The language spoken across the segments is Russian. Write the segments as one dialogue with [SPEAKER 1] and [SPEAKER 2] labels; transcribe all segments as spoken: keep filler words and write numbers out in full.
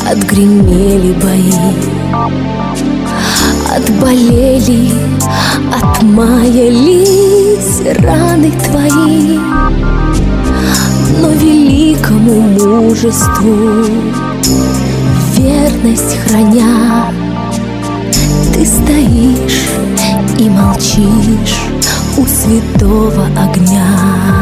[SPEAKER 1] отгремели бои, отболели, отмаялись раны твои. Но великому мужеству верность храня, ты стоишь и молчишь у святого огня.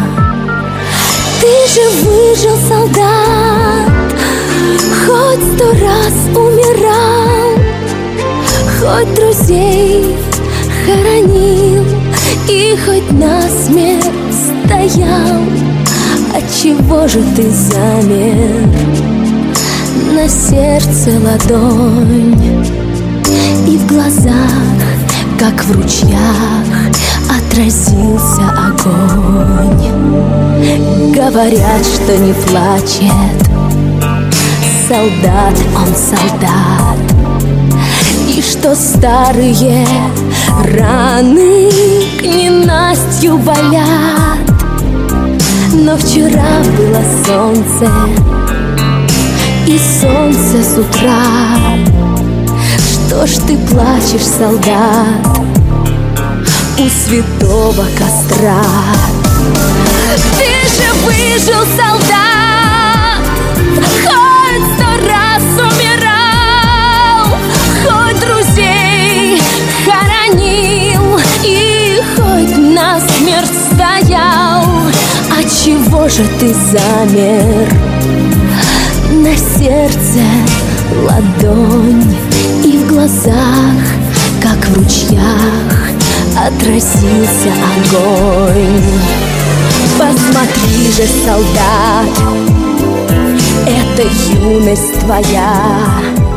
[SPEAKER 1] Ты же выжил, солдат, хоть сто раз умирал, хоть друзей хоронил и хоть насмерть стоял. Отчего же ты замер? На сердце ладонь, и в глазах, как в ручьях, отразился огонь. Говорят, что не плачет солдат, он солдат, и что старые раны к ненастью болят. Но вчера было солнце, и солнце с утра. Что ж ты плачешь, солдат, у святого костра? Ты же выжил, солдат, хоть сто раз умирал, хоть друзей хоронил и хоть насмерть стоял. Отчего же ты замер? На сердце ладонь, и в глазах, как в ручьях, отразился огонь. Посмотри же, солдат, это юность твоя,